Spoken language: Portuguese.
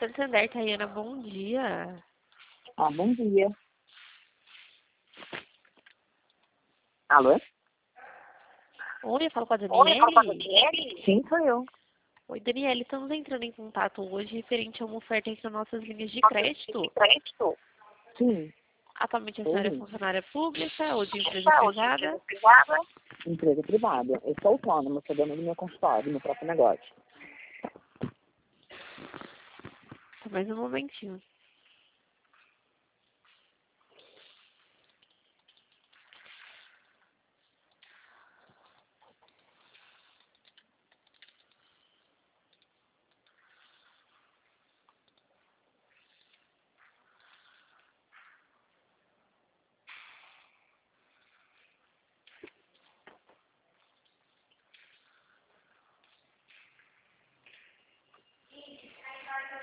Santander, Tayana, bom dia. Bom dia. Alô? Oi, eu falo com a Daniele? Sim, sou eu. Oi, Daniele, estamos entrando em contato hoje referente a uma oferta entre nossas linhas de crédito. Sim. Atualmente a senhora é Sim. funcionária pública ou de empresa privada? Empresa privada. Eu sou autônoma, sou dona do meu consultório, do meu próprio negócio. Mais um momentinho.